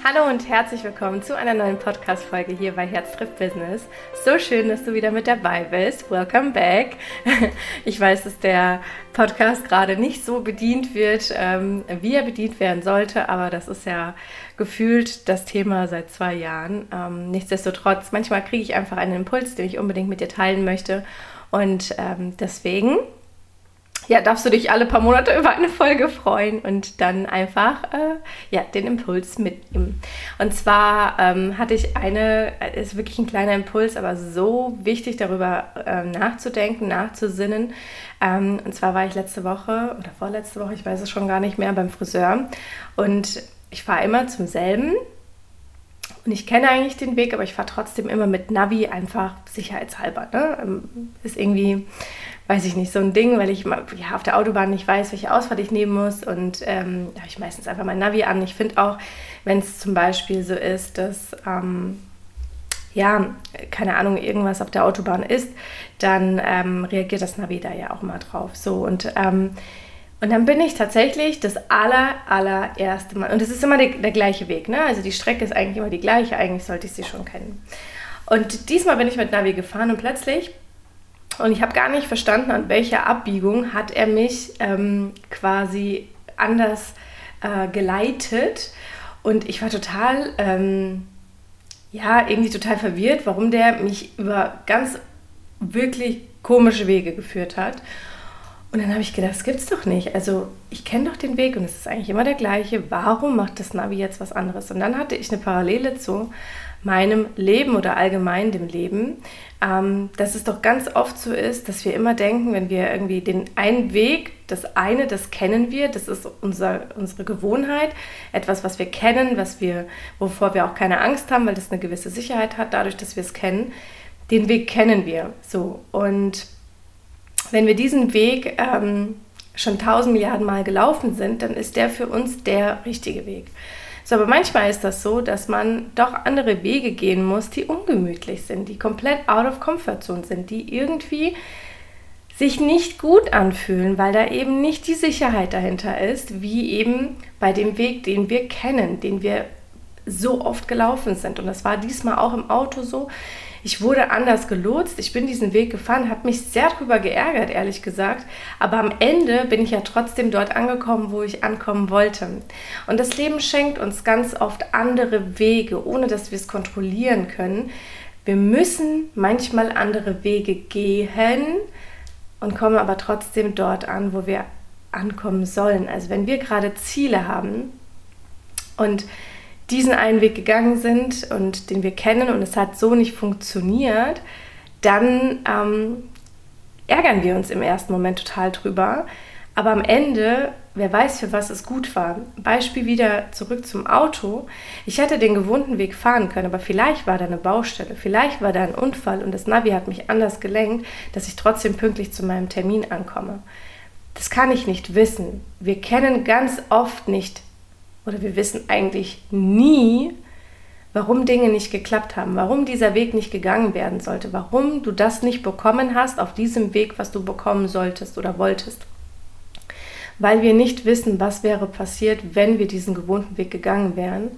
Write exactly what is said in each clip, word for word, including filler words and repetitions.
Hallo und herzlich willkommen zu einer neuen Podcast-Folge hier bei Herz trifft Business. So schön, dass du wieder mit dabei bist. Welcome back. Ich weiß, dass der Podcast gerade nicht so bedient wird, ähm, wie er bedient werden sollte, aber das ist ja gefühlt das Thema seit zwei Jahren. Ähm, nichtsdestotrotz, manchmal kriege ich einfach einen Impuls, den ich unbedingt mit dir teilen möchte und ähm, deswegen ja, darfst du dich alle paar Monate über eine Folge freuen und dann einfach äh, ja, den Impuls mitnehmen. Und zwar ähm, hatte ich eine, ist wirklich ein kleiner Impuls, aber so wichtig darüber äh, nachzudenken, nachzusinnen. Ähm, und zwar war ich letzte Woche oder vorletzte Woche, ich weiß es schon gar nicht mehr, beim Friseur. Und ich fahre immer zum selben. Und ich kenne eigentlich den Weg, aber ich fahre trotzdem immer mit Navi, einfach sicherheitshalber. Ne? Ist irgendwie, weiß ich nicht, so ein Ding, weil ich ja, auf der Autobahn nicht weiß, welche Ausfahrt ich nehmen muss. Und ähm, da habe ich meistens einfach mein Navi an. Ich finde auch, wenn es zum Beispiel so ist, dass, ähm, ja, keine Ahnung, irgendwas auf der Autobahn ist, dann ähm, reagiert das Navi da ja auch mal drauf. So, und ähm, Und dann bin ich tatsächlich das aller, allererste Mal, und es ist immer der, der gleiche Weg, ne? Also die Strecke ist eigentlich immer die gleiche, eigentlich sollte ich sie schon kennen. Und diesmal bin ich mit Navi gefahren und plötzlich, und ich habe gar nicht verstanden, an welcher Abbiegung hat er mich ähm, quasi anders äh, geleitet. Und ich war total, ähm, ja, irgendwie total verwirrt, warum der mich über ganz wirklich komische Wege geführt hat. Und dann habe ich gedacht, das gibt's doch nicht. Also ich kenne doch den Weg und es ist eigentlich immer der gleiche. Warum macht das Navi jetzt was anderes? Und dann hatte ich eine Parallele zu meinem Leben oder allgemein dem Leben, ähm, dass es doch ganz oft so ist, dass wir immer denken, wenn wir irgendwie den einen Weg, das eine, das kennen wir, das ist unser, unsere Gewohnheit, etwas, was wir kennen, was wir, wovor wir auch keine Angst haben, weil das eine gewisse Sicherheit hat, dadurch, dass wir es kennen. Den Weg kennen wir so. Und wenn wir diesen Weg ähm, schon tausend Milliarden Mal gelaufen sind, dann ist der für uns der richtige Weg. So, aber manchmal ist das so, dass man doch andere Wege gehen muss, die ungemütlich sind, die komplett out of comfort zone sind, die irgendwie sich nicht gut anfühlen, weil da eben nicht die Sicherheit dahinter ist, wie eben bei dem Weg, den wir kennen, den wir so oft gelaufen sind. Und das war diesmal auch im Auto so. Ich wurde anders gelotst, ich bin diesen Weg gefahren, habe mich sehr darüber geärgert, ehrlich gesagt. Aber am Ende bin ich ja trotzdem dort angekommen, wo ich ankommen wollte. Und das Leben schenkt uns ganz oft andere Wege, ohne dass wir es kontrollieren können. Wir müssen manchmal andere Wege gehen und kommen aber trotzdem dort an, wo wir ankommen sollen. Also wenn wir gerade Ziele haben und diesen einen Weg gegangen sind und den wir kennen und es hat so nicht funktioniert, dann ähm, ärgern wir uns im ersten Moment total drüber. Aber am Ende, wer weiß, für was es gut war. Beispiel wieder zurück zum Auto. Ich hätte den gewohnten Weg fahren können, aber vielleicht war da eine Baustelle, vielleicht war da ein Unfall und das Navi hat mich anders gelenkt, dass ich trotzdem pünktlich zu meinem Termin ankomme. Das kann ich nicht wissen. Wir kennen ganz oft nicht oder wir wissen eigentlich nie, warum Dinge nicht geklappt haben, warum dieser Weg nicht gegangen werden sollte, warum du das nicht bekommen hast auf diesem Weg, was du bekommen solltest oder wolltest. Weil wir nicht wissen, was wäre passiert, wenn wir diesen gewohnten Weg gegangen wären.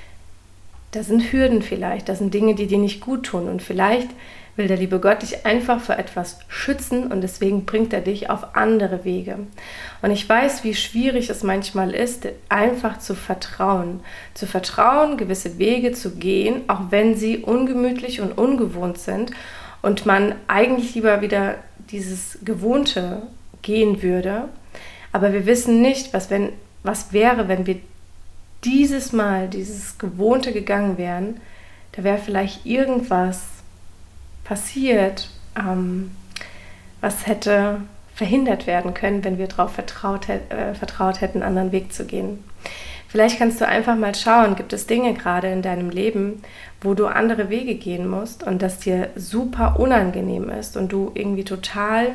Da sind Hürden vielleicht, da sind Dinge, die dir nicht gut tun und vielleicht will der liebe Gott dich einfach vor etwas schützen und deswegen bringt er dich auf andere Wege. Und ich weiß, wie schwierig es manchmal ist, einfach zu vertrauen. Zu vertrauen, gewisse Wege zu gehen, auch wenn sie ungemütlich und ungewohnt sind und man eigentlich lieber wieder dieses Gewohnte gehen würde. Aber wir wissen nicht, was, wenn, was wäre, wenn wir dieses Mal, dieses Gewohnte gegangen wären. Da wäre vielleicht irgendwas passiert, ähm, was hätte verhindert werden können, wenn wir darauf vertraut, äh, vertraut hätten, einen anderen Weg zu gehen. Vielleicht kannst du einfach mal schauen, gibt es Dinge gerade in deinem Leben, wo du andere Wege gehen musst und das dir super unangenehm ist und du irgendwie total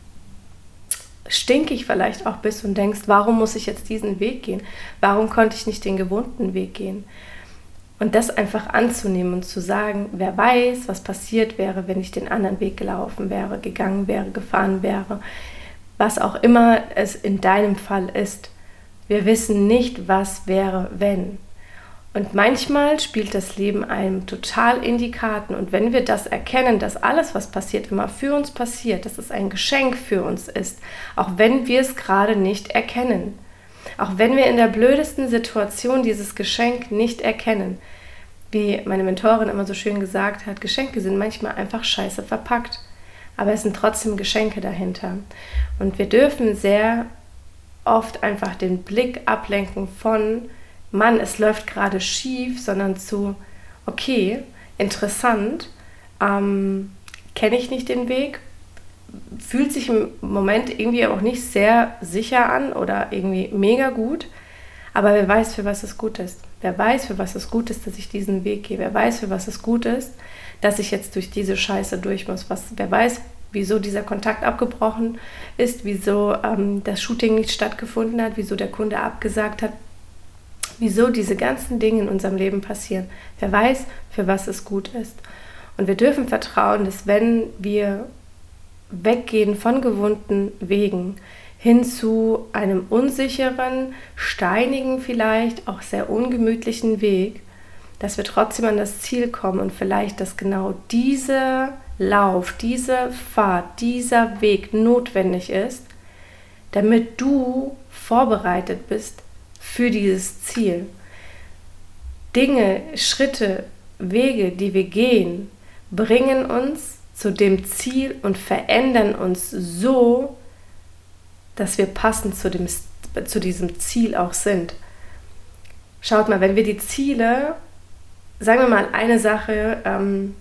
stinkig vielleicht auch bist und denkst, warum muss ich jetzt diesen Weg gehen? Warum konnte ich nicht den gewohnten Weg gehen? Und das einfach anzunehmen und zu sagen, wer weiß, was passiert wäre, wenn ich den anderen Weg gelaufen wäre, gegangen wäre, gefahren wäre, was auch immer es in deinem Fall ist. Wir wissen nicht, was wäre, wenn. Und manchmal spielt das Leben einem total in die Karten. Und wenn wir das erkennen, dass alles, was passiert, immer für uns passiert, dass es ein Geschenk für uns ist, auch wenn wir es gerade nicht erkennen, auch wenn wir in der blödesten Situation dieses Geschenk nicht erkennen, wie meine Mentorin immer so schön gesagt hat, Geschenke sind manchmal einfach scheiße verpackt, aber es sind trotzdem Geschenke dahinter. Und wir dürfen sehr oft einfach den Blick ablenken von Mann, es läuft gerade schief, sondern zu, okay, interessant, ähm, kenne ich nicht den Weg, fühlt sich im Moment irgendwie auch nicht sehr sicher an oder irgendwie mega gut, aber wer weiß, für was es gut ist. Wer weiß, für was es gut ist, dass ich diesen Weg gehe. Wer weiß, für was es gut ist, dass ich jetzt durch diese Scheiße durch muss. Was, wer weiß, wieso dieser Kontakt abgebrochen ist, wieso ähm, das Shooting nicht stattgefunden hat, wieso der Kunde abgesagt hat, wieso diese ganzen Dinge in unserem Leben passieren. Wer weiß, für was es gut ist. Und wir dürfen vertrauen, dass wenn wir weggehen von gewohnten Wegen hin zu einem unsicheren, steinigen, vielleicht auch sehr ungemütlichen Weg, dass wir trotzdem an das Ziel kommen und vielleicht, dass genau dieser Lauf, diese Fahrt, dieser Weg notwendig ist, damit du vorbereitet bist für dieses Ziel. Dinge, Schritte, Wege, die wir gehen, bringen uns zu dem Ziel und verändern uns so, dass wir passend zu, dem, zu diesem Ziel auch sind. Schaut mal, wenn wir die Ziele, sagen wir mal eine Sache, ähm,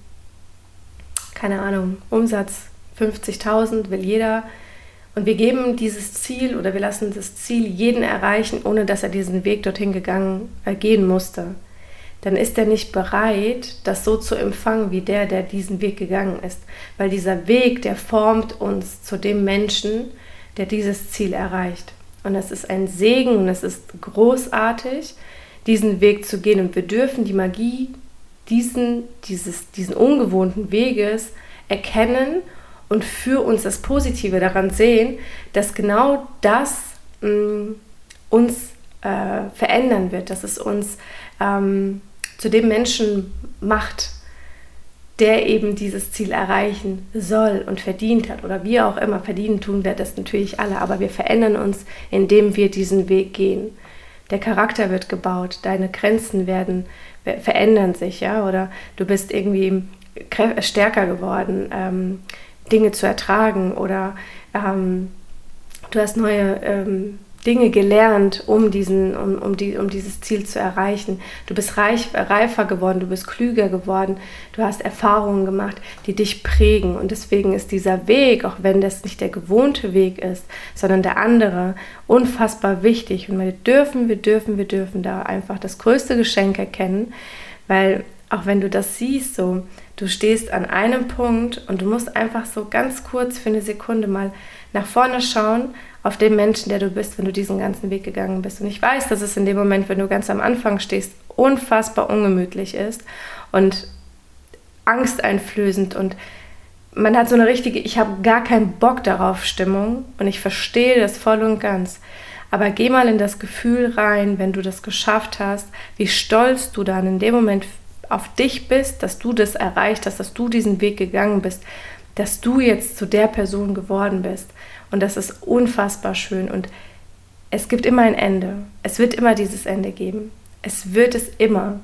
keine Ahnung, Umsatz fünfzigtausend will jeder, und wir geben dieses Ziel oder wir lassen das Ziel jeden erreichen, ohne dass er diesen Weg dorthin gegangen, äh, gehen musste, dann ist er nicht bereit, das so zu empfangen wie der, der diesen Weg gegangen ist. Weil dieser Weg, der formt uns zu dem Menschen, der dieses Ziel erreicht. Und es ist ein Segen und es ist großartig, diesen Weg zu gehen. Und wir dürfen die Magie diesen, dieses, diesen ungewohnten Weges erkennen und für uns das Positive daran sehen, dass genau das mh, uns äh, verändern wird, dass es uns ähm, zu dem Menschen macht, der eben dieses Ziel erreichen soll und verdient hat oder wie auch immer. Verdienen tun wir das natürlich alle, aber wir verändern uns, indem wir diesen Weg gehen. Der Charakter wird gebaut, deine Grenzen werden verändern sich, ja, oder du bist irgendwie stärker geworden, ähm, Dinge zu ertragen oder ähm, du hast neue ähm, Dinge gelernt, um, diesen, um, um, die, um dieses Ziel zu erreichen. Du bist reich, reifer geworden, du bist klüger geworden, du hast Erfahrungen gemacht, die dich prägen. Und deswegen ist dieser Weg, auch wenn das nicht der gewohnte Weg ist, sondern der andere, unfassbar wichtig. Und wir dürfen, wir dürfen, wir dürfen da einfach das größte Geschenk erkennen, weil auch wenn du das siehst, so, du stehst an einem Punkt und du musst einfach so ganz kurz für eine Sekunde mal nach vorne schauen auf den Menschen, der du bist, wenn du diesen ganzen Weg gegangen bist. Und ich weiß, dass es in dem Moment, wenn du ganz am Anfang stehst, unfassbar ungemütlich ist und angsteinflößend und man hat so eine richtige, ich habe gar keinen Bock darauf Stimmung und ich verstehe das voll und ganz. Aber geh mal in das Gefühl rein, wenn du das geschafft hast, wie stolz du dann in dem Moment auf dich bist, dass du das erreicht hast, dass du diesen Weg gegangen bist, dass du jetzt zu der Person geworden bist. Und das ist unfassbar schön. Und es gibt immer ein Ende. Es wird immer dieses Ende geben. Es wird es immer.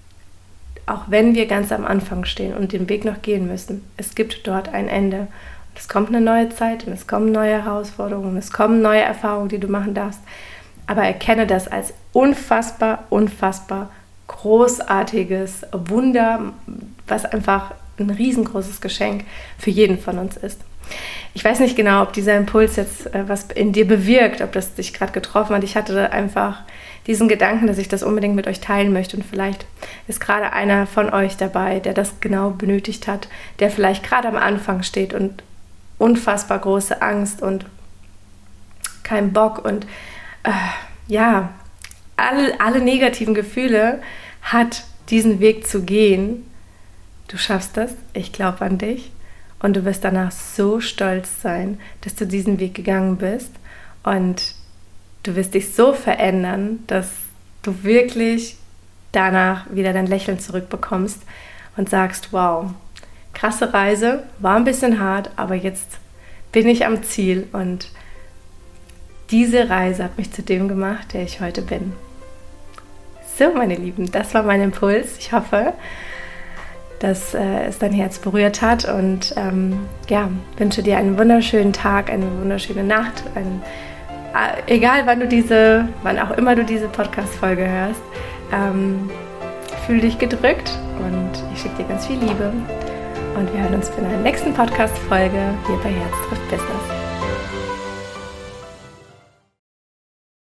Auch wenn wir ganz am Anfang stehen und den Weg noch gehen müssen. Es gibt dort ein Ende. Und es kommt eine neue Zeit und es kommen neue Herausforderungen, es kommen neue Erfahrungen, die du machen darfst. Aber erkenne das als unfassbar, unfassbar großartiges Wunder, was einfach ein riesengroßes Geschenk für jeden von uns ist. Ich weiß nicht genau, ob dieser Impuls jetzt äh, was in dir bewirkt, ob das dich gerade getroffen hat. Ich hatte einfach diesen Gedanken, dass ich das unbedingt mit euch teilen möchte und vielleicht ist gerade einer von euch dabei, der das genau benötigt hat, der vielleicht gerade am Anfang steht und unfassbar große Angst und kein Bock und äh, ja, alle, alle negativen Gefühle hat, diesen Weg zu gehen. Du schaffst das, ich glaube an dich und du wirst danach so stolz sein, dass du diesen Weg gegangen bist und du wirst dich so verändern, dass du wirklich danach wieder dein Lächeln zurückbekommst und sagst, wow, krasse Reise, war ein bisschen hart, aber jetzt bin ich am Ziel und diese Reise hat mich zu dem gemacht, der ich heute bin. So, meine Lieben, das war mein Impuls. Ich hoffe, dass äh, es dein Herz berührt hat und ähm, ja, wünsche dir einen wunderschönen Tag, eine wunderschöne Nacht, ein, äh, egal wann du diese, wann auch immer du diese Podcast-Folge hörst, ähm, fühl dich gedrückt und ich schicke dir ganz viel Liebe und wir hören uns in der nächsten Podcast-Folge hier bei Herz trifft Business.